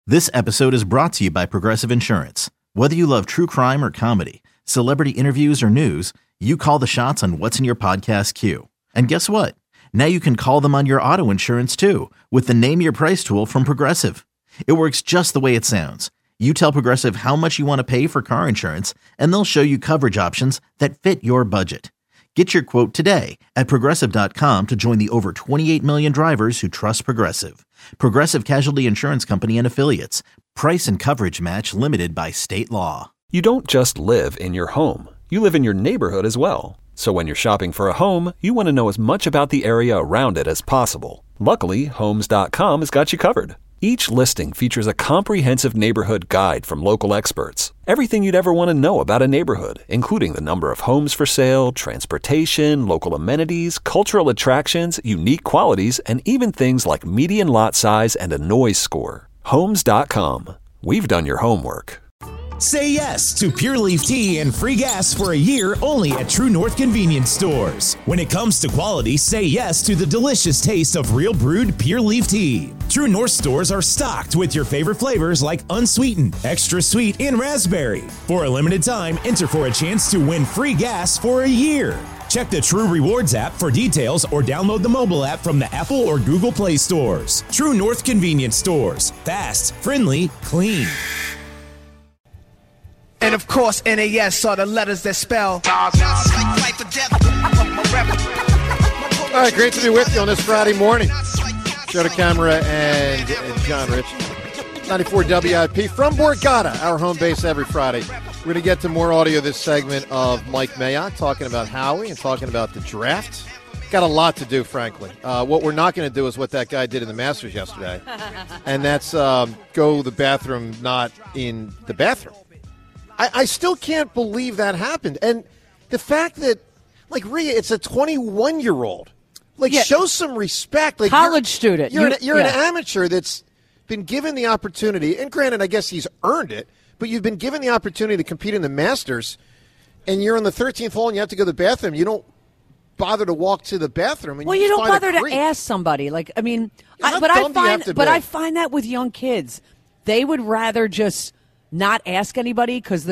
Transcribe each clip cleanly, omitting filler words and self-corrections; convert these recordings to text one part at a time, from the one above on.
This episode is brought to you by Progressive Insurance. Whether you love true crime or comedy, celebrity interviews or news, you call the shots on what's in your podcast queue. And guess what? Now you can call them on your auto insurance too with the Name Your Price tool from Progressive. It works just the way it sounds. You tell Progressive how much you want to pay for car insurance, and they'll show you coverage options that fit your budget. Get your quote today at Progressive.com to join the over 28 million drivers who trust Progressive. Progressive Casualty Insurance Company and Affiliates. Price and coverage match limited by state law. You don't just live in your home. You live in your neighborhood as well. So when you're shopping for a home, you want to know as much about the area around it as possible. Luckily, Homes.com has got you covered. Each listing features a comprehensive neighborhood guide from local experts. Everything you'd ever want to know about a neighborhood, including the number of homes for sale, transportation, local amenities, cultural attractions, unique qualities, and even things like median lot size and a noise score. Homes.com. We've done your homework. Say yes to Pure Leaf Tea and free gas for a year only at True North Convenience Stores. When it comes to quality, say yes to the delicious taste of real brewed Pure Leaf Tea. True North stores are stocked with your favorite flavors like unsweetened, extra sweet, and raspberry. For a limited time, enter for a chance to win free gas for a year. Check the True Rewards app for details or download the mobile app from the Apple or Google Play stores. True North Convenience Stores. Fast, friendly, clean. And of course, NAS are the letters that spell. All right, great to be with you on this Friday morning. Joe DeCamara and John Rich. 94 WIP from Borgata, our home base every Friday. We're going to get to more audio this segment of Mike Mayock talking about Howie and talking about the draft. Got a lot to do, frankly. What we're not going to do is what that guy did in the Masters yesterday, and that's go to the bathroom not in the bathroom. I still can't believe that happened. And the fact that, like, Rhea, it's a 21-year-old. Like, show some respect. Like, college student. You're an amateur that's been given the opportunity, and granted, I guess he's earned it, but you've been given the opportunity to compete in the Masters, and you're on the 13th hole and you have to go to the bathroom. You don't bother to walk to the bathroom. And well, you don't bother to ask somebody. Like, I mean, I find that with young kids, they would rather just not ask anybody because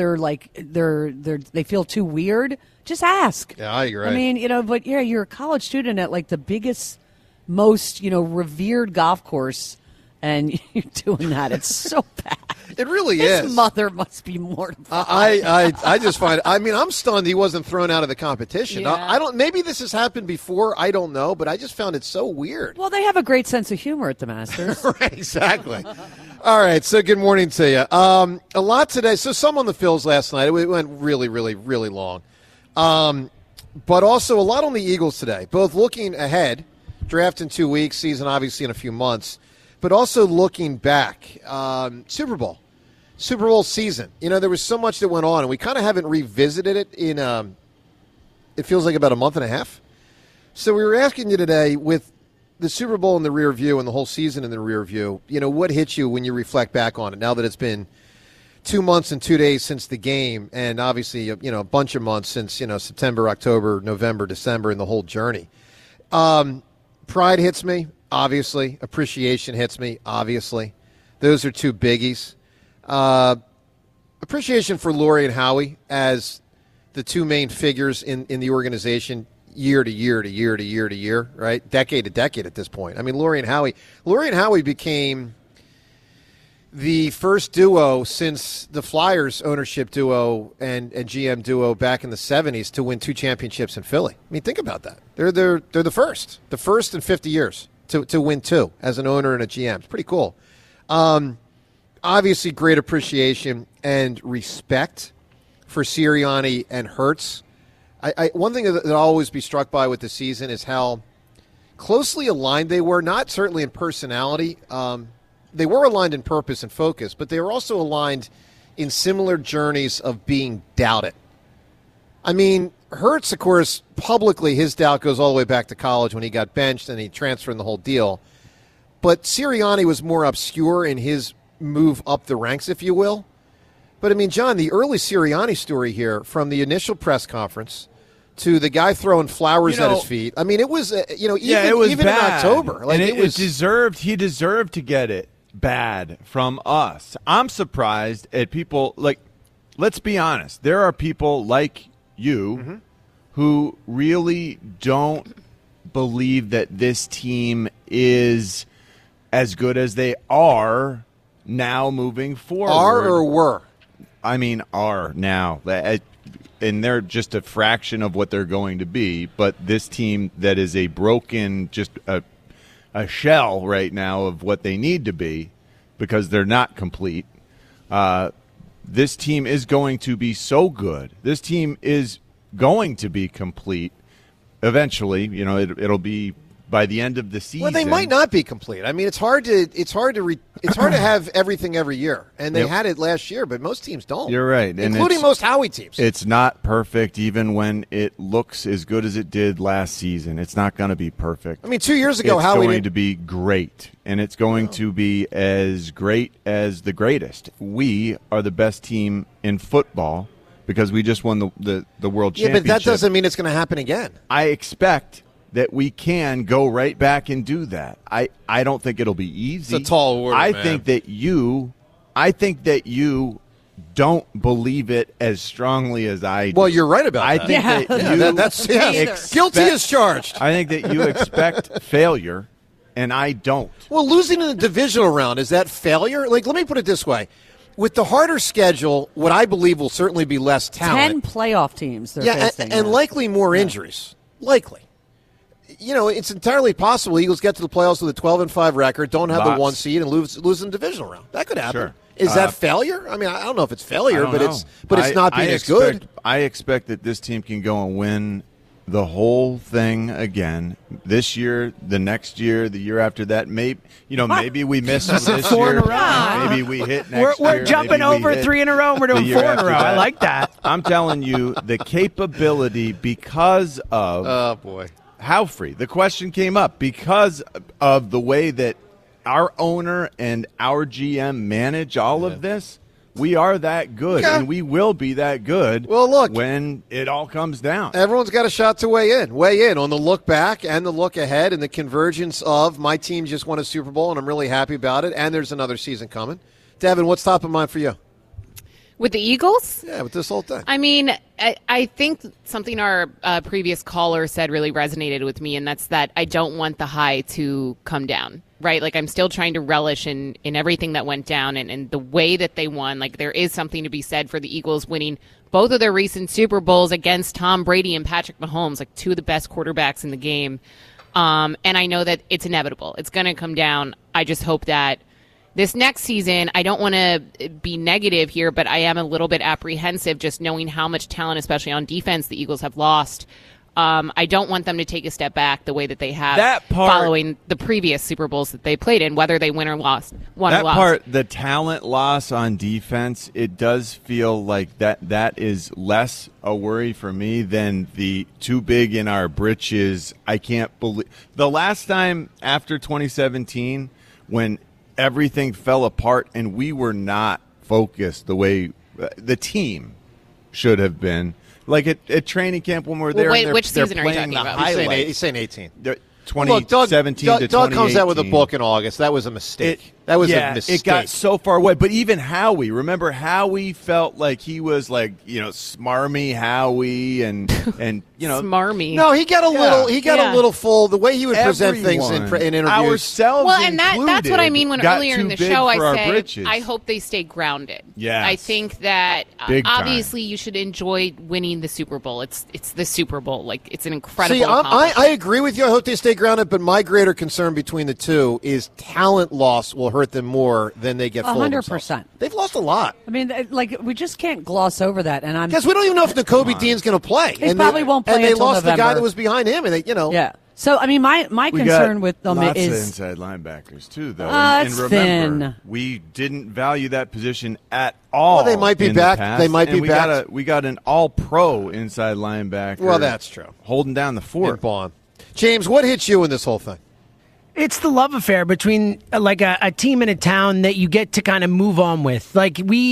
they feel too weird. Just ask. Yeah, I agree. I mean, but yeah, you're a college student at like the biggest, most, revered golf course, and you're doing that. It's so bad. It really is. His mother must be mortified. I just find. I mean, I'm stunned he wasn't thrown out of the competition. Yeah. I don't. Maybe this has happened before. I don't know, but I just found it so weird. Well, they have a great sense of humor at the Masters. Right, exactly. All right. So good morning to you. A lot today. So some on the Phils last night. It went really, really, really long. But also a lot on the Eagles today. Both looking ahead, draft in 2 weeks, season obviously in a few months, but also looking back. Super Bowl season. There was so much that went on, and we kind of haven't revisited it in, it feels like about a month and a half. So we were asking you today, with the Super Bowl in the rear view and the whole season in the rear view, what hits you when you reflect back on it now that it's been 2 months and 2 days since the game, and obviously, a bunch of months since, September, October, November, December, and the whole journey. Pride hits me, obviously. Appreciation hits me, obviously. Those are two biggies. Appreciation for Lori and Howie as the two main figures in the organization year to year to year to year to year, right? Decade to decade at this point. I mean, Lori and Howie became the first duo since the Flyers ownership duo and GM duo back in the 70s to win 2 championships in Philly. I mean, think about that. They're the first in 50 years to win 2 as an owner and a GM. It's pretty cool. Obviously, great appreciation and respect for Sirianni and Hurts. One thing that I'll always be struck by with the season is how closely aligned they were, not certainly in personality. They were aligned in purpose and focus, but they were also aligned in similar journeys of being doubted. I mean, Hurts, of course, publicly, his doubt goes all the way back to college when he got benched and he transferred in the whole deal. But Sirianni was more obscure in his move up the ranks, if you will. But, I mean, John, the early Sirianni story here, from the initial press conference to the guy throwing flowers at his feet. I mean, it was, even bad. in October. Like, and he deserved to get it. bad from us. I'm surprised at people like, let's be honest. There are people like you who really don't believe that this team is as good as they are now moving forward. Are or were? I mean, are now. And they're just a fraction of what they're going to be. But this team that is a broken, just a shell right now of what they need to be because they're not complete. This team is going to be so good. This team is going to be complete eventually. You know, it'll be by the end of the season. Well, they might not be complete. I mean, it's hard to have everything every year, and they had it last year, but most teams don't. You're right, including most Howie teams. It's not perfect, even when it looks as good as it did last season. It's not going to be perfect. I mean, 2 years ago, Howie going to be great, and it's going to be as great as the greatest. We are the best team in football because we just won the world championship. Yeah, but that doesn't mean it's going to happen again. I expect that we can go right back and do that. I don't think it'll be easy. It's a tall order, I man. think that you don't believe it as strongly as I do. Well, you're right about that. I think that you guilty as charged. I think that you expect failure, and I don't. Well, losing in the divisional round, is that failure? Like, let me put it this way. With the harder schedule, what I believe will certainly be less talent. 10 playoff teams they're facing. And likely more injuries. Likely. You know, it's entirely possible Eagles get to the playoffs with a 12-5 record, don't have the 1 seed, and lose in the divisional round. That could happen. Sure. Is that failure? I mean, I don't know if it's failure, but it's not being as good. I expect that this team can go and win the whole thing again this year, the next year, the year after that. Maybe we miss this year. 4 in a row. Maybe we hit next year. We're jumping over 3 in a row. We're doing 4 in a row. I like that. I'm telling you, the capability because of oh boy. Howfrey. The question came up because of the way that our owner and our GM manage all of this. We are that good, and we will be that good. Well, look, when it all comes down. Everyone's got a shot to weigh in on the look back and the look ahead and the convergence of my team just won a Super Bowl, and I'm really happy about it, and there's another season coming. Devin, what's top of mind for you? With the Eagles? Yeah, with this whole thing. I mean, I think something our previous caller said really resonated with me, and that's that I don't want the high to come down, right? Like, I'm still trying to relish in everything that went down and the way that they won. Like, there is something to be said for the Eagles winning both of their recent Super Bowls against Tom Brady and Patrick Mahomes, like two of the best quarterbacks in the game. And I know that it's inevitable. It's going to come down. I just hope that this next season, I don't want to be negative here, but I am a little bit apprehensive just knowing how much talent, especially on defense, the Eagles have lost. I don't want them to take a step back the way that they have following the previous Super Bowls that they played in, whether they win or lost. The talent loss on defense, it does feel like that is less a worry for me than the too big in our britches. I can't believe the last time after 2017 when everything fell apart and we were not focused the way the team should have been. Like at training camp when we're there. Wait, which season are you talking about? He's saying 18. 2017 to Doug comes out with a book in August. That was a mistake. That was a mistake. It got so far away. But even Howie, remember Howie felt like he was like, smarmy Howie and smarmy. No, he got a little. He got a little full. The way he would present things in interviews. Ourselves, well, and that's what I mean when earlier in the show I said I hope they stay grounded. Yeah, I think that obviously you should enjoy winning the Super Bowl. It's the Super Bowl. Like, it's an incredible. See, I agree with you. I hope they stay grounded. But my greater concern between the two is talent loss will hurt them more than they get full of themselves. 100%. They've lost a lot. I mean, like, we just can't gloss over that. And because we don't even know if Nakobe Dean's going to play. He probably won't play. And they until lost November. the guy that was behind him, and Yeah. So, I mean, my concern with them lots is of inside linebackers too, though. And remember, thin. we didn't value that position at all. Well, they might be back. They might be back. We got an all-pro inside linebacker. Well, that's true. Holding down the fort. James, what hits you in this whole thing? It's the love affair between like a team in a town that you get to kind of move on with. Like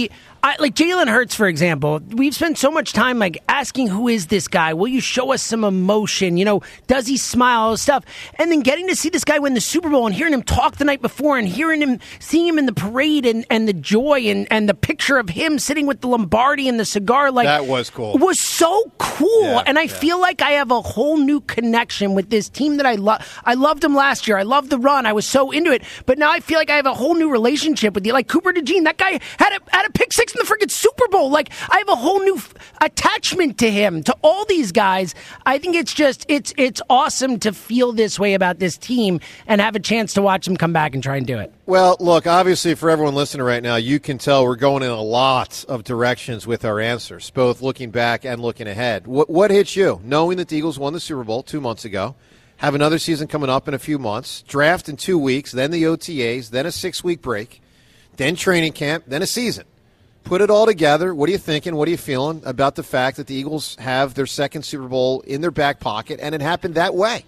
like Jalen Hurts, for example, we've spent so much time like asking, who is this guy? Will you show us some emotion? Does he smile? All this stuff. And then getting to see this guy win the Super Bowl and hearing him talk the night before and seeing him in the parade and the joy and the picture of him sitting with the Lombardi and the cigar. Like, that was cool. It was so cool. Yeah, and I feel like I have a whole new connection with this team that I love. I loved them last year. I loved the run. I was so into it. But now I feel like I have a whole new relationship with you. Like Cooper DeJean, that guy had a pick six in the freaking Super Bowl. Like, I have a whole new attachment to him, to all these guys. I think it's awesome to feel this way about this team and have a chance to watch them come back and try and do it. Well, look, obviously for everyone listening right now, you can tell we're going in a lot of directions with our answers, both looking back and looking ahead. What hits you, knowing that the Eagles won the Super Bowl 2 months ago, have another season coming up in a few months, draft in 2 weeks, then the OTAs, then a 6-week break, then training camp, then a season. Put it all together. What are you thinking? What are you feeling about the fact that the Eagles have their second Super Bowl in their back pocket, and it happened that way?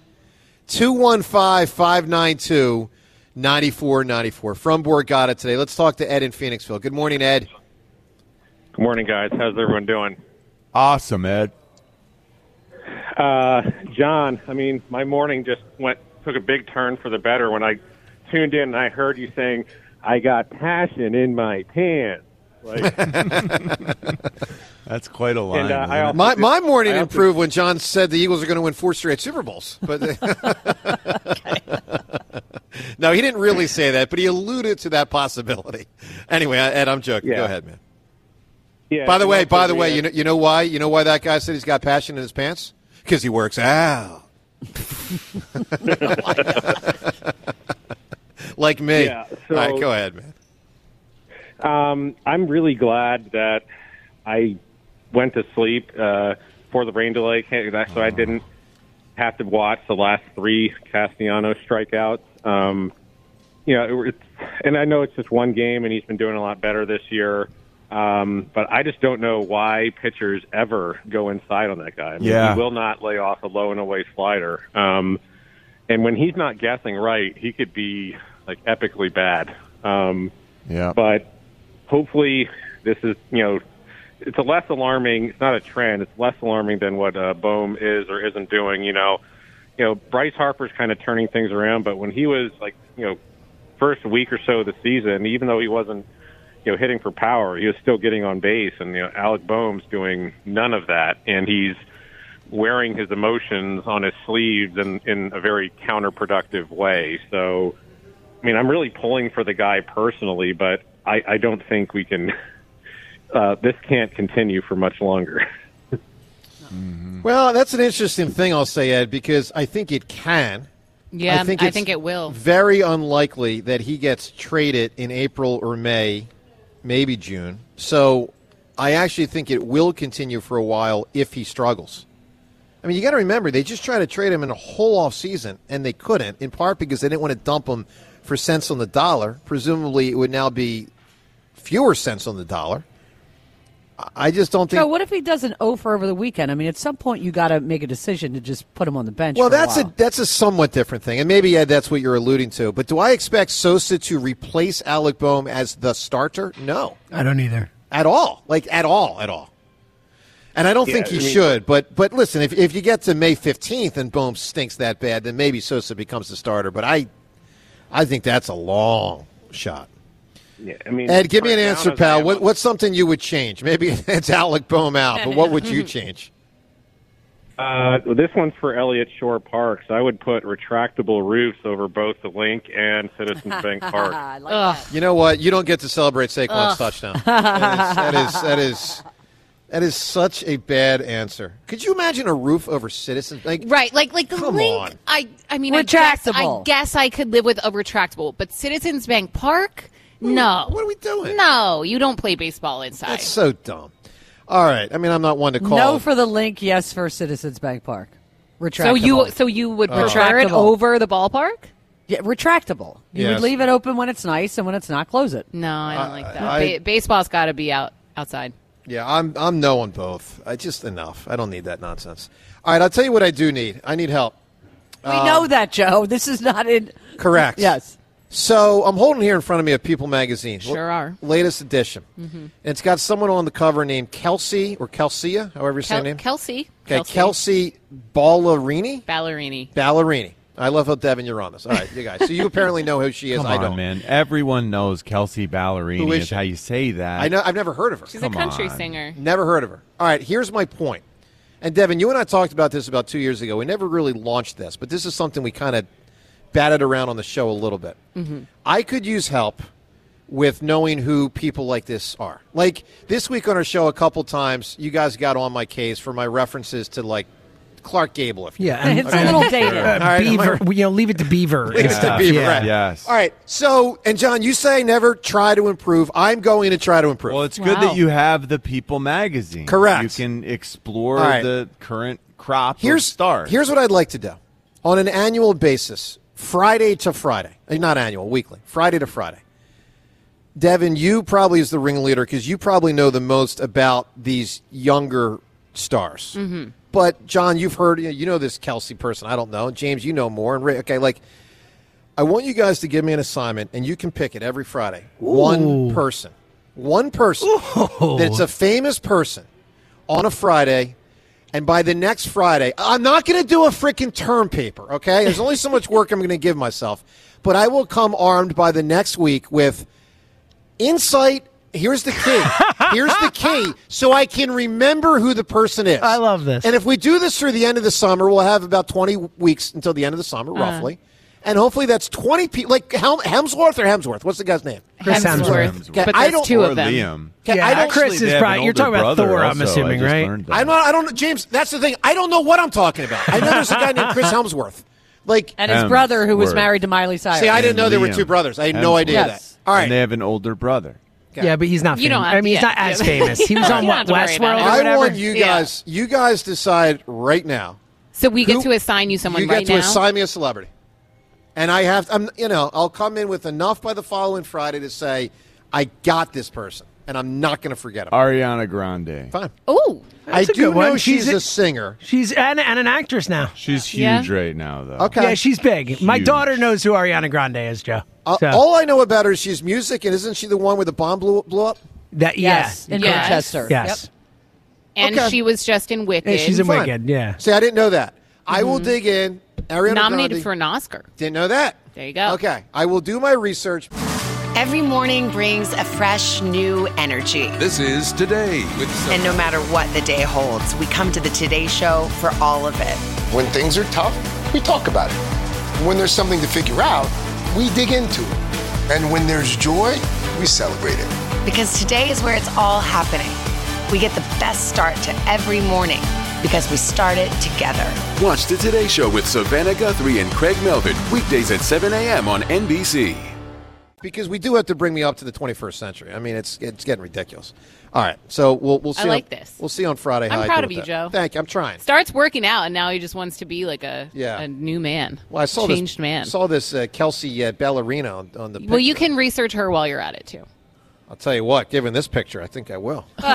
215-592-9494. From Borgata today. Let's talk to Ed in Phoenixville. Good morning, Ed. Good morning, guys. How's everyone doing? Awesome, Ed. John, my morning just took a big turn for the better when I tuned in and I heard you saying, I got passion in my pants. Like, that's quite a line. And, my morning improved when John said the Eagles are going to win 4 straight Super Bowls. But no, he didn't really say that, but he alluded to that possibility. Anyway, Ed, I'm joking. Yeah. Go ahead, man. Yeah. By the way, you know why? You know why that guy said he's got passion in his pants? Because he works out. Like me. Yeah, so, all right, go ahead, man. I'm really glad that I went to sleep for the rain delay, so I didn't have to watch the last 3 Castellanos strikeouts. And I know it's just one game, and he's been doing a lot better this year. But I just don't know why pitchers ever go inside on that guy. He will not lay off a low and away slider. And when he's not guessing right, he could be like epically bad. But hopefully this is, it's a less alarming, it's not a trend, it's less alarming than what Bohm is or isn't doing. Bryce Harper's kind of turning things around, but when he was first week or so of the season, even though he wasn't, hitting for power, he was still getting on base, and Alec Bohm's doing none of that, and he's wearing his emotions on his sleeves in a very counterproductive way. So, I'm really pulling for the guy personally, but I don't think we can. This can't continue for much longer. Well, that's an interesting thing, I'll say, Ed, because I think it can. Yeah, I think it will. Very unlikely that he gets traded in April or May, maybe June. So I actually think it will continue for a while if he struggles. You got to remember, they just tried to trade him in a whole offseason, and they couldn't, in part because they didn't want to dump him for cents on the dollar. Presumably it would now be fewer cents on the dollar. I just don't think. So what if he does an for over the weekend? At some point you got to make a decision to just put him on the bench. Well, for that's a somewhat different thing, and maybe Ed, that's what you're alluding to. But do I expect Sosa to replace Alec Bohm as the starter? No, I don't either. At all, at all. And I don't think he should. But listen, if you get to May 15th and Bohm stinks that bad, then maybe Sosa becomes the starter. But I think that's a long shot. Yeah, Ed, give me an answer, pal. What's something you would change? Maybe it's Alec Bohm out, but what would you change? This one's for Elliott Shore Park, so I would put retractable roofs over both the Link and Citizens Bank Park. I like that. You know what? You don't get to celebrate Saquon's touchdown. That is such a bad answer. Could you imagine a roof over Citizens Bank? Right, like the Come Link. on. I mean, retractable. I guess I could live with a retractable, but Citizens Bank Park. No. What are we doing? No, you don't play baseball inside. That's so dumb. All right. I'm not one to call. No for the Link, yes for Citizens Bank Park. Retractable. So you would prefer it over the ballpark? Yeah, retractable. You would leave it open when it's nice, and when it's not, close it. No, I don't like that. Baseball's got to be outside. Yeah, I'm no on both. Just enough. I don't need that nonsense. All right, I'll tell you what I do need. I need help. We know that, Joe. This is not in. Correct. Yes. So I'm holding here in front of me a People magazine. Sure are. Latest edition. Mm-hmm. And it's got someone on the cover named Kelsey, or Kelsia, however you say her name. Kelsey. Okay, Kelsey Ballerini. Ballerini. I love how, Devin, you're on this. All right, you guys. So you apparently know who she is. Come I on, don't. Man. Everyone knows Kelsey Ballerini. Who is is she? how you say that. I know. I've never heard of her. She's a country singer. Never heard of her. All right, here's my point. And, Devin, you and I talked about this about 2 years ago. We never really launched this, but this is something we kind of batted around on the show a little bit. Mm-hmm. I could use help with knowing who people like this are. Like, this week on our show a couple times, you guys got on my case for my references to, like, Clark Gable. If you it's a little dated. Right, Beaver. Leave it to Beaver. Leave it to Beaver, right. Yes. All right. So, and John, you say never try to improve. I'm going to try to improve. Well, it's good that you have the People magazine. Correct. You can explore the current crop of stars. Here's what I'd like to do. On an annual basis, Friday to Friday. Not annual, weekly. Friday to Friday. Devin, you probably is the ringleader because you probably know the most about these younger stars. Mm-hmm. But, John, you've heard, you know this Kelsey person. I don't know. James, you know more. And Ray, okay, like, I want you guys to give me an assignment, and you can pick it every Friday. Ooh. One person. That's a famous person on a Friday. And by the next Friday, I'm not going to do a freaking term paper, okay? There's only so much work I'm going to give myself. But I will come armed by the next week with insight. Here's the key. So I can remember who the person is. I love this. And if we do this through the end of the summer, we'll have about 20 weeks until the end of the summer, roughly. And hopefully that's 20 people. Like Hemsworth? What's the guy's name? Chris Hemsworth. But there's two of them. Liam. Yeah, Chris is probably. You're talking about Thor, I'm assuming, right? I don't know, James. That's the thing. I don't know what I'm talking about. I know there's a guy named Chris Hemsworth. And his brother who was married to Miley Cyrus. See, I didn't know there were two brothers. I had no idea that. All right. And they have an older brother. Okay. Yeah, but he's not famous. He's not as famous. He was on Westworld or whatever? I want you guys decide right now. So we get to assign you someone right now? You get to assign me a celebrity. And I'll come in with enough by the following Friday to say, I got this person, and I'm not going to forget him. Ariana Grande. Fine. Oh, I do know she's a singer. She's and an actress now. She's huge right now, though. Okay. Yeah, she's big. Huge. My daughter knows who Ariana Grande is, Joe. All I know about her is she's music, and isn't she the one where the bomb blew up? Yes, in Manchester. Yes. Yep. And she was just in Wicked. Yeah, she's in Wicked, yeah. See, I didn't know that. I will dig in. Ariana Nominated Grande. for an Oscar. Didn't know that. There you go. Okay. I will do my research. Every morning brings a fresh, new energy. This is Today with And no matter what the day holds, we come to the Today Show for all of it. When things are tough, we talk about it. When there's something to figure out, we dig into it. And when there's joy, we celebrate it. Because today is where it's all happening. We get the best start to every morning because we start it together. Watch the Today Show with Savannah Guthrie and Craig Melvin, weekdays at 7 a.m. on NBC. Because we do have to bring me up to the 21st century. I mean, it's getting ridiculous. All right, so we'll see. I like this. We'll see on Friday. I'm proud of you, Joe. Thank you. I'm trying. Starts working out, and now he just wants to be like a new man. Well, I saw changed man. Saw this Kelsey Ballerina on the. Well, you can research her while you're at it too. I'll tell you what. Given this picture, I think I will. All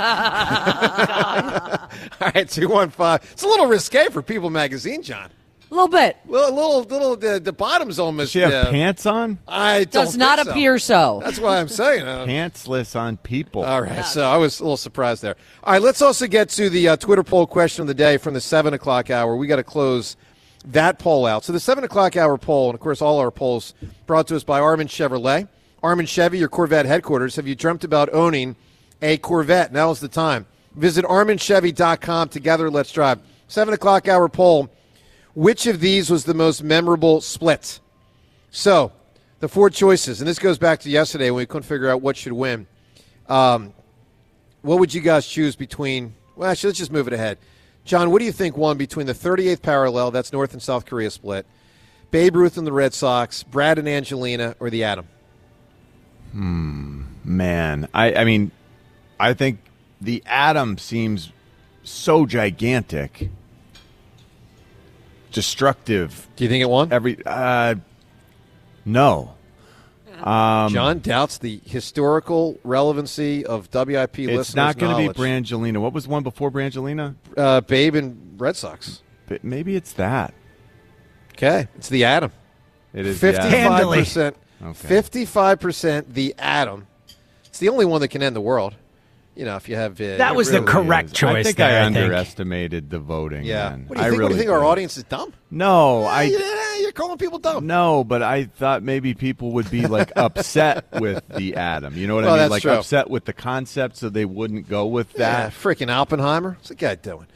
right, 215. It's a little risque for People Magazine, John. A little bit. Well, the bottom's almost. Does she have pants on? I don't Does not appear so. That's why I'm saying. Pantsless on People. All right, so I was a little surprised there. All right, let's also get to the Twitter poll question of the day from the 7 o'clock hour. We got to close that poll out. So the 7 o'clock hour poll, and of course all our polls brought to us by Armin Chevrolet. Armin Chevy, your Corvette headquarters. Have you dreamt about owning a Corvette? Now is the time. Visit ArminChevy.com. Together, let's drive. 7 o'clock hour poll. Which of these was the most memorable split? So, the four choices, and this goes back to yesterday when we couldn't figure out what should win. What would you guys choose between? Well, actually, let's just move it ahead. John, what do you think won between the 38th parallel, that's North and South Korea split, Babe Ruth and the Red Sox, Brad and Angelina, or the Atom? Man, I mean, I think the Atom seems so gigantic, destructive. Do you think it won? No. John doubts the historical relevancy of WIP listeners' It's not going to be knowledge. Brangelina. What was one before Brangelina? Babe and Red Sox. But maybe it's that. Okay, it's the Atom. It is 55%. Okay. 55% the atom. It's the only one that can end the world. If you have that was really the correct choice. I think there, I underestimated the voting. Yeah. Man. What do you think? What do you think? Our audience is dumb? No, you're calling people dumb. No, but I thought maybe people would be upset with the atom. You know what I mean? That's true. Upset with the concept, so they wouldn't go with that. Freaking Oppenheimer. What's the guy doing?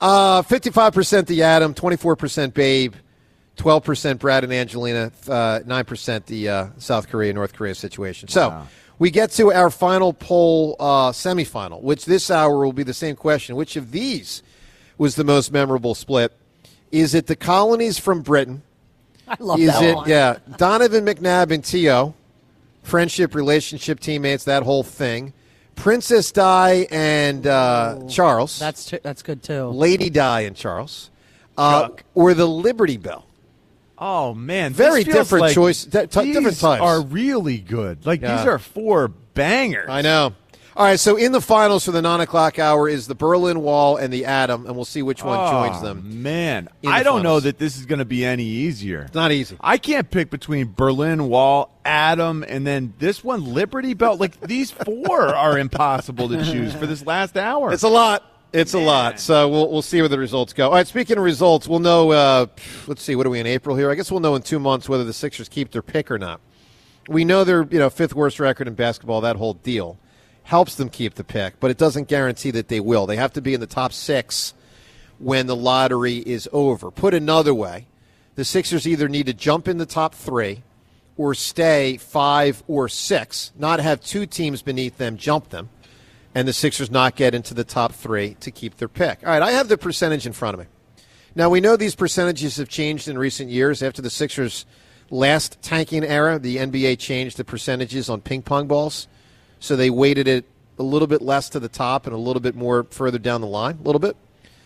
55% the atom, 24% Babe, 12% Brad and Angelina, 9% the South Korea North Korea situation. So. We get to our final poll semifinal, which this hour will be the same question. Which of these was the most memorable split? Is it the colonies from Britain? I love that one. Yeah, Donovan McNabb and T.O., friendship, relationship, teammates, that whole thing. Princess Di and Charles. That's good, too. Lady Di and Charles. Or the Liberty Bell. Oh, man. Very different choice. Different types. Are really good. These are 4 bangers. I know. All right, so in the finals for the 9 o'clock hour is the Berlin Wall and the Atom, and we'll see which one joins them. Man, I don't know that this is going to be any easier. It's not easy. I can't pick between Berlin Wall, Atom, and then this one, Liberty Bell. These 4 are impossible to choose for this last hour. It's a lot. It's a lot. So we'll see where the results go. All right, speaking of results, we'll know, let's see, what are we in April here? I guess we'll know in 2 months whether the Sixers keep their pick or not. We know they're 5th worst record in basketball, that whole deal. Helps them keep the pick, but it doesn't guarantee that they will. They have to be in the top 6 when the lottery is over. Put another way, the Sixers either need to jump in the top 3 or stay 5 or 6, not have 2 teams beneath them jump them, and the Sixers not get into the top 3 to keep their pick. All right, I have the percentage in front of me. Now, we know these percentages have changed in recent years. After the Sixers' last tanking era, the NBA changed the percentages on ping pong balls, so they weighted it a little bit less to the top and a little bit more further down the line, a little bit.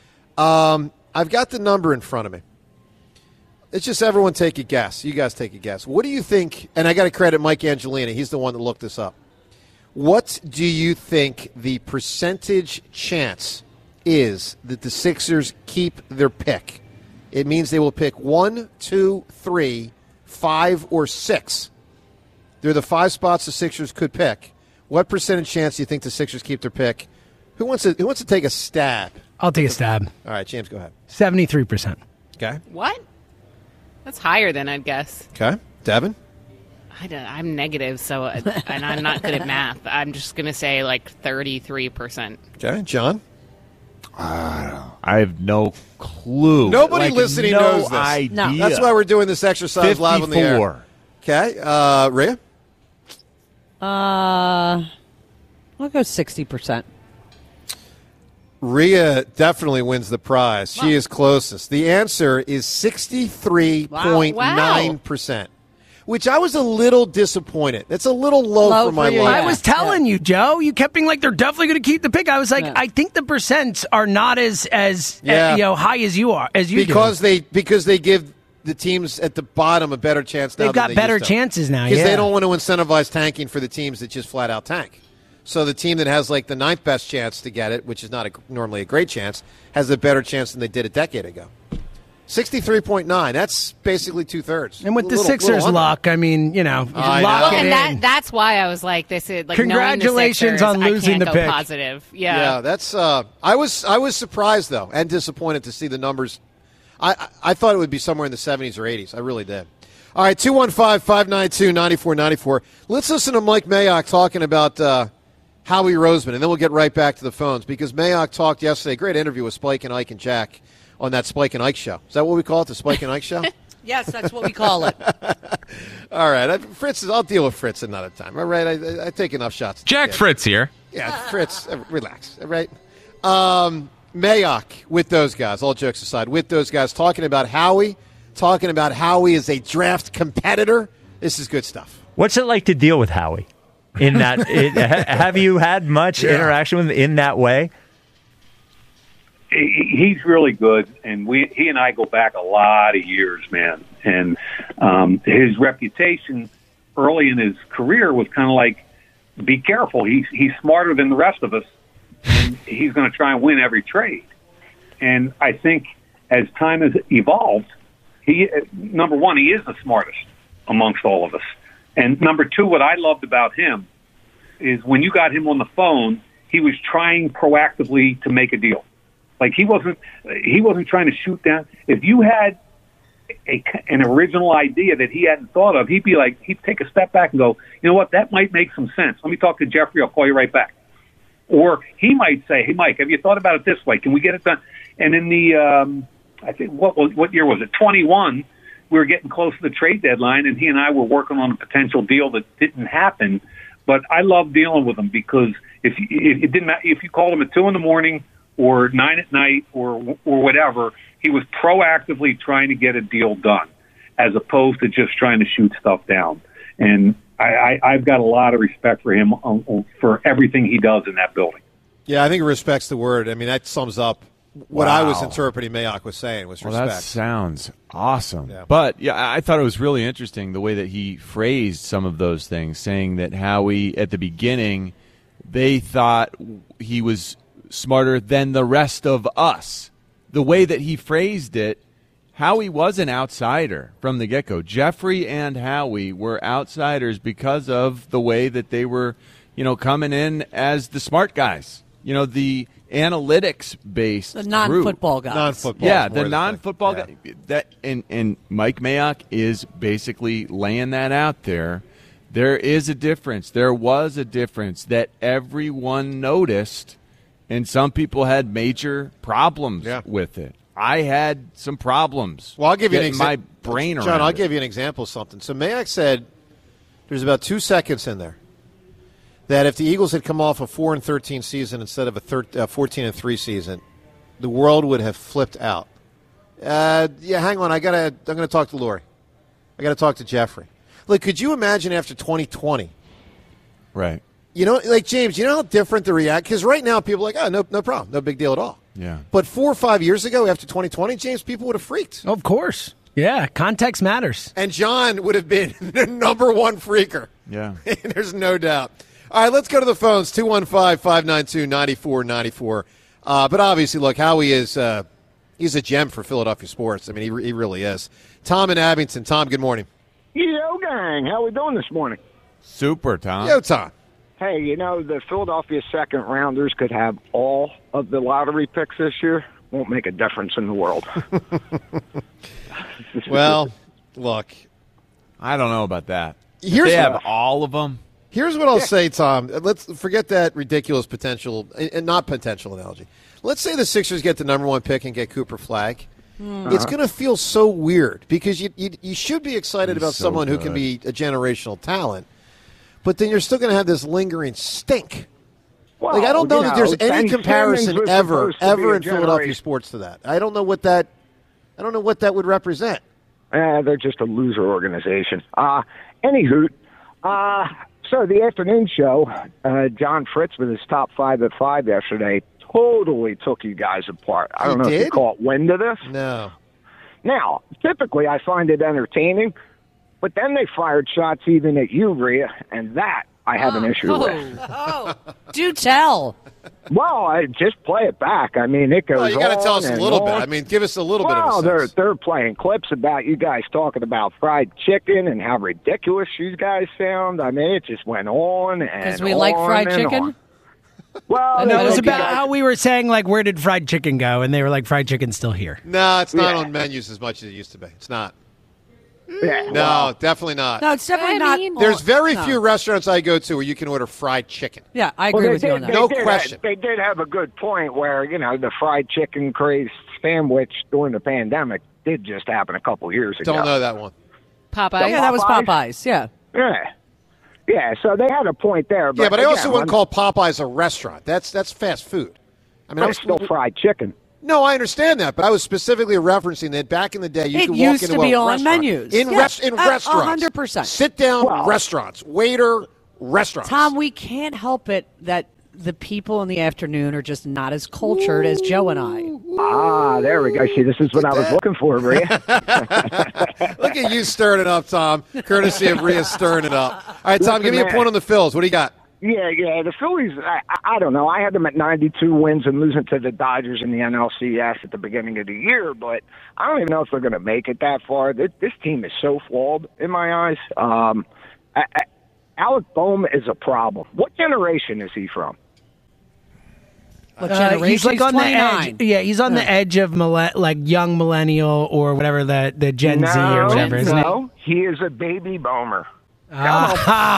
I've got the number in front of me. It's just everyone take a guess. You guys take a guess. What do you think? And I got to credit Mike Angelina. He's the one that looked this up. What do you think the percentage chance is that the Sixers keep their pick? It means they will pick 1, 2, 3, 5, or 6. They're the 5 spots the Sixers could pick. What percentage chance do you think the Sixers keep their pick? Who wants to take a stab? I'll take a stab. All right, James, go ahead. 73%. Okay. What? That's higher than I'd guess. Okay. Devin? I'm negative, and I'm not good at math. I'm just going to say 33%. Okay. John? I have no clue. Nobody listening knows this. Idea. No. That's why we're doing this exercise 54. live on the air. Okay. Rhea? I'll go 60%. Rhea definitely wins the prize. She is closest. The answer is 63.9%. Which I was a little disappointed. It's a little low for my life. I was telling you, Joe. You kept being they're definitely going to keep the pick. I was like, I think the percents are not as high as you are. Because they give the teams at the bottom a better chance now. They've got better chances now. Because they don't want to incentivize tanking for the teams that just flat out tank. So the team that has the 9th best chance to get it, which is not normally a great chance, has a better chance than they did a decade ago. 63.9. That's basically 2/3. And with the Sixers luck, you lock it in. That's why I was like, this is congratulations knowing the on Sixers, losing the pick. Positive. Yeah, that's. I was surprised though and disappointed to see the numbers. I thought it would be somewhere in the 70s or 80s. I really did. All right, 215-592-9494. Let's listen to Mike Mayock talking about Howie Roseman, and then we'll get right back to the phones because Mayock talked yesterday. Great interview with Spike and Ike and Jack on that Spike and Ike show. Is that what we call it, the Spike and Ike show? Yes, that's what we call it. All right. I'll deal with Fritz another time. All right. I take enough shots. Jack Fritz here. Yeah, Fritz, relax. All right. Mayock with those guys, all jokes aside, with those guys, talking about Howie as a draft competitor. This is good stuff. What's it like to deal with Howie? In that, have you had much interaction with him in that way? He's really good, and he and I go back a lot of years, man. And his reputation early in his career was kind of be careful. He's smarter than the rest of us, and he's going to try and win every trade. And I think as time has evolved, number one, he is the smartest amongst all of us. And number two, what I loved about him is when you got him on the phone, he was trying proactively to make a deal. Like he wasn't trying to shoot down. If you had an original idea that he hadn't thought of, he'd take a step back and go, you know what, that might make some sense. Let me talk to Jeffrey. I'll call you right back. Or he might say, hey, Mike, have you thought about it this way? Can we get it done? And in the, I think, what year was it? 21, we were getting close to the trade deadline, and he and I were working on a potential deal that didn't happen. But I love dealing with him because if it didn't matter, if you called him at 2 a.m. or 9 p.m. or whatever, he was proactively trying to get a deal done as opposed to just trying to shoot stuff down. And I've got a lot of respect for him for everything he does in that building. Yeah, I think respect's the word. I mean, that sums up what I was interpreting Mayock was saying was respect. Well, that sounds awesome. Yeah. But, yeah, I thought it was really interesting the way that he phrased some of those things, saying that Howie, at the beginning, they thought he was smarter than the rest of us. The way that he phrased it, Howie was an outsider from the get-go. Jeffrey and Howie were outsiders because of the way that they were, coming in as the smart guys. The analytics-based the non-football guys. Non-football. Yeah, the non-football guy. And Mike Mayock is basically laying that out there. There is a difference. There was a difference that everyone noticed, and some people had major problems with it. I had some problems. Well, I'll give you an example. My brain around John, I'll it. give you an example of something. So Mayock said there's about 2 seconds in there that if the Eagles had come off a 4-13 season instead of a 14-3 season, the world would have flipped out. Hang on. I'm going to talk to Lori. I got to talk to Jeffrey. Look, could you imagine after 2020? Right. James, you know how different the react? Because right now people are like, no problem, no big deal at all. Yeah. But 4 or 5 years ago, after 2020, James, people would have freaked. Of course. Yeah, context matters. And John would have been the number one freaker. Yeah. There's no doubt. All right, let's go to the phones, 215-592-9494. But obviously, look, Howie is he's a gem for Philadelphia sports. I mean, he really is. Tom in Abington. Tom, good morning. Yo, gang. How we doing this morning? Super, Tom. Yo, Tom. Hey, the Philadelphia second-rounders could have all of the lottery picks this year. Won't make a difference in the world. Well, look. I don't know about that. They have all of them. Here's what I'll say, Tom. Let's forget that ridiculous potential and not potential analogy. Let's say the Sixers get the number one pick and get Cooper Flagg. It's going to feel so weird because you should be excited about someone who can be a generational talent, but then you're still going to have this lingering stink. Well, I don't know that there's any comparison ever in Philadelphia generation. sports to that. I don't know what that would represent. They're just a loser organization. Anywho, so the afternoon show, John Fritz with his top 5 at 5 yesterday totally took you guys apart. I don't know if you caught wind of this. No. Now, typically I find it entertaining, but then they fired shots even at you, Rhea, and that I have an issue with. Do tell. Well, I just play it back. I mean, it goes on. Well, you got to tell us a little bit. On. I mean, give us a little bit of a sense. They're playing clips about you guys talking about fried chicken and how ridiculous you guys sound. I mean, it just went on and because we like fried chicken. On. Well, no, it was about how we were saying, where did fried chicken go? And they were like, fried chicken's still here. No, it's not on menus as much as it used to be. It's not. Yeah, no, definitely not. No, it's definitely not. There's very few rrestaurants I go to where you can order fried chicken. Yeah, I agree with you on that. No question. They did have a good point where, the fried chicken craze sandwich during the pandemic did just happen a couple years ago. Don't know that one. Popeyes? Yeah, that was Popeyes, yeah. Yeah, so they had a point there. But but I also wouldn't call Popeyes a restaurant. That's fast food. I mean, it's still fried chicken. No, I understand that, but I was specifically referencing that back in the day, you could walk used into to be a on restaurant. menus. In restaurants. 100%. Sit-down restaurants. Waiter restaurants. Tom, we can't help it that the people in the afternoon are just not as cultured as Joe and I. There we go. See, this is what I was looking for, Rhea. Look at you stirring it up, Tom. Courtesy of Rhea stirring it up. All right, Tom, give me a point on the Phils. What do you got? Yeah, the Phillies, I don't know. I had them at 92 wins and losing to the Dodgers in the NLCS at the beginning of the year, but I don't even know if they're going to make it that far. This team is so flawed in my eyes. Alec Bohm is a problem. What generation is he from? What generation? He's like on 29. the edge. Yeah, he's on the edge of like young millennial or whatever the Gen Z or whatever, isn't it? No, he is a baby boomer. Not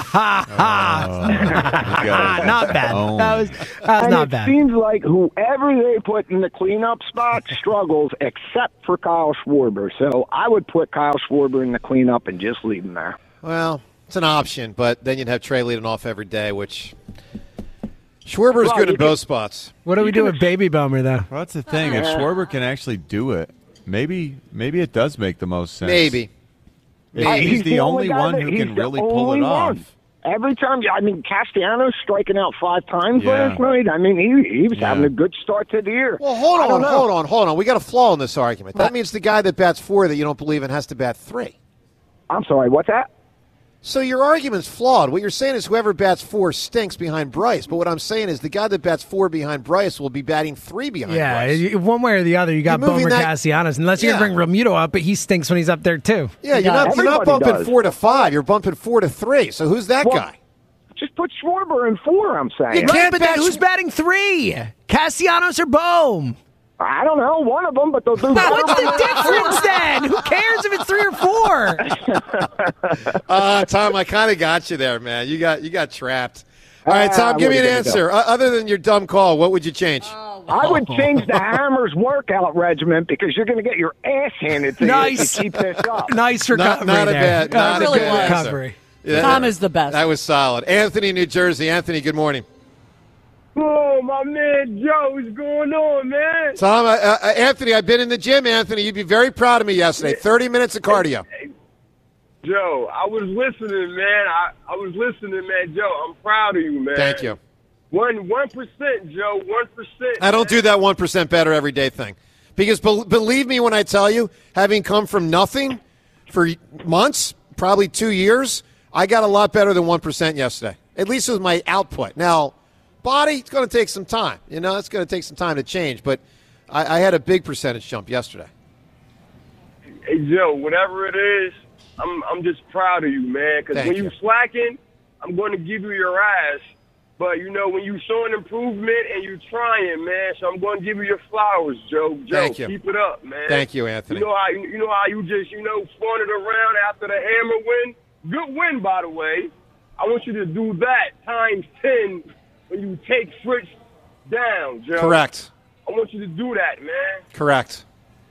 bad. That was not bad. It seems like whoever they put in the cleanup spot struggles, except for Kyle Schwarber. So I would put Kyle Schwarber in the cleanup and just leave him there. Well, it's an option, but then you'd have Trey leading off every day, which Schwarber's good in both spots. What do we do with Baby Bummer, though? Well, that's the thing. If Schwarber can actually do it, maybe it does make the most sense. Maybe. He's the only one who can really pull it off. Every time, Castellanos striking out 5 times last night. I mean, he was having a good start to the year. Well, hold on. We got a flaw in this argument. That means the guy that bats 4 that you don't believe in has to bat 3. I'm sorry, what's that? So your argument's flawed. What you're saying is whoever bats 4 stinks behind Bryce. But what I'm saying is the guy that bats 4 behind Bryce will be batting 3 behind Bryce. Yeah, one way or the other, you got Bomer Castellanos. Unless you're going to bring Realmuto up, but he stinks when he's up there, too. Yeah, you're not bumping 4 to 5. You're bumping 4 to 3. So who's that guy? Just put Schwarber in 4, I'm saying. But then who's batting 3? Castellanos or Bohm? I don't know, one of them, but they'll do What's the difference then? Who cares if it's 3 or 4? Tom, I kind of got you there, man. You got trapped. All right, Tom, give me an answer. Other than your dumb call, what would you change? I would change the Hammers workout regimen because you're going to get your ass handed to you to keep this up. Nice recovery not there. Not really a bad recovery. Yeah, Tom is the best. That was solid. Anthony, New Jersey. Anthony, good morning. Oh, my man Joe, what's going on, man? Tom, Anthony, I've been in the gym, Anthony. You'd be very proud of me yesterday. 30 minutes of cardio. Joe, I was listening, man. I was listening, man. Joe, I'm proud of you, man. Thank you. 1%, Joe, 1%. I don't do that 1% better every day thing. Because believe me when I tell you, having come from nothing for months, probably 2 years, I got a lot better than 1% yesterday. At least with my output. Now, body, it's going to take some time. It's going to take some time to change. But I had a big percentage jump yesterday. Hey, Joe, whatever it is, I'm just proud of you, man. Because when you slacking, I'm going to give you your ass. But, when you showing improvement and you trying, man, so I'm going to give you your flowers, Joe. Thank you. Keep it up, man. Thank you, Anthony. You know how you just, spun it around after the Hammer win? Good win, by the way. I want you to do that times 10 when you take Fritz down, Joe. Correct. I want you to do that, man. Correct.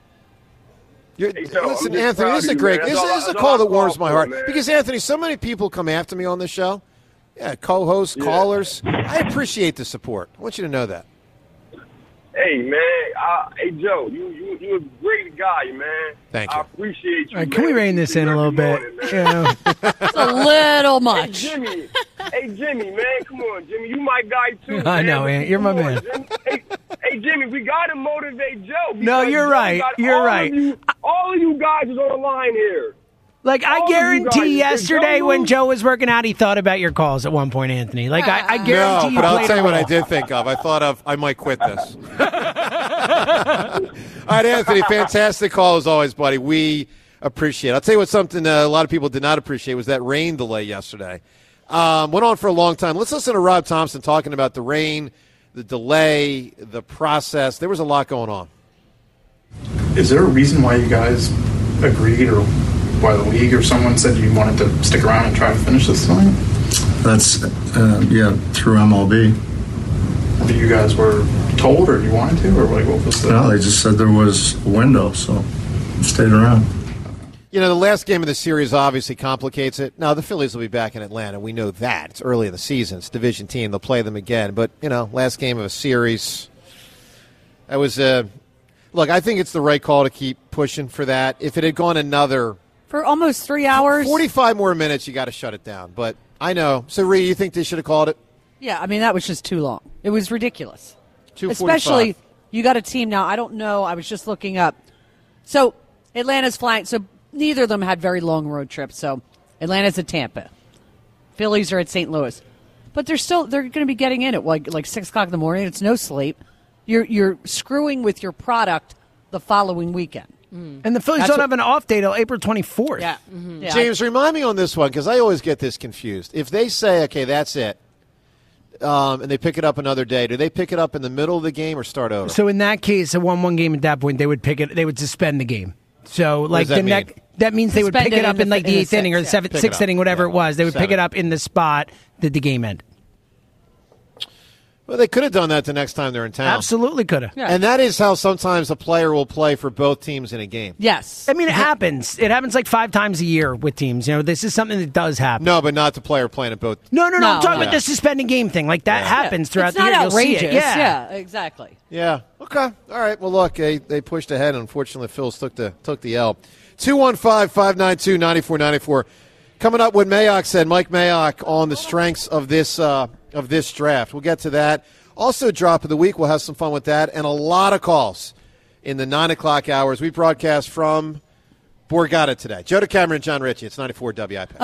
Listen, Anthony, this is a great. This is a call that warms my heart. Because, Anthony, so many people come after me on this show. Yeah, co-hosts, callers. I appreciate the support. I want you to know that. Hey, man. Hey, Joe, you're a great guy, man. Thank you. I appreciate you. All right, can we rein this in a little bit? It's a little much. Hey, Jimmy, man. Come on, Jimmy. You my guy, too. I know, man. You're my man. Hey, Jimmy, we got to motivate Joe. No, you're right. You're right. All of you guys is on the line here. I guarantee yesterday when Joe was working out, he thought about your calls at one point, Anthony. I guarantee you. No, but I'll tell you what I did think of. I thought of, I might quit this. All right, Anthony, fantastic call as always, buddy. We appreciate it. I'll tell you what, something a lot of people did not appreciate was that rain delay yesterday. Went on for a long time. Let's listen to Rob Thompson talking about the rain, the delay, the process. There was a lot going on. Is there a reason why you guys agreed, or why the league or someone said you wanted to stick around and try to finish this thing? That's, through MLB. That you guys were told, or you wanted to, or what was the... No, they just said there was a window, so I stayed around. The last game of the series obviously complicates it. Now, the Phillies will be back in Atlanta. We know that. It's early in the season. It's a division team. They'll play them again. But, last game of a series, that was look, I think it's the right call to keep pushing for that. If it had gone another... For almost 3 hours? 45 more minutes, you got to shut it down. But I know. So, Rhea, you think they should have called it? Yeah, that was just too long. It was ridiculous. 2:45. Especially, you got a team now. I don't know. I was just looking up. So, Atlanta's flying. So, neither of them had very long road trips. So, Atlanta's at Tampa. Phillies are at St. Louis. But they're going to be getting in at like 6 o'clock in the morning. It's no sleep. You're screwing with your product the following weekend. And the Phillies don't have an off day till April 24th. Yeah. James, remind me on this one, because I always get this confused. If they say, okay, that's it, and they pick it up another day, do they pick it up in the middle of the game or start over? So in that case, a 1-1 game at that point, they would suspend the game. So like that means they would pick it up in like the 8th inning or the 6th inning, whatever it was. They would pick it up in the spot that the game ended. Well, they could have done that the next time they're in town. Absolutely could have. Yeah. And that is how sometimes a player will play for both teams in a game. Yes. I mean, it happens. It happens like 5 times a year with teams. This is something that does happen. No, but not the player playing at both. No. I'm talking about the suspending game thing. Like that happens throughout the year. It's not outrageous. You'll see it. Yeah, exactly. Yeah. Okay. All right. Well, look, they pushed ahead. Unfortunately, the Phils took the L. 215-592-9494. Coming up, what Mayock said, Mike Mayock, on the strengths of this draft. We'll get to that. Also, drop of the week. We'll have some fun with that, and a lot of calls in the 9 o'clock hours. We broadcast from Borgata today. Joe DeCamera and John Ritchie. It's 94 WIP.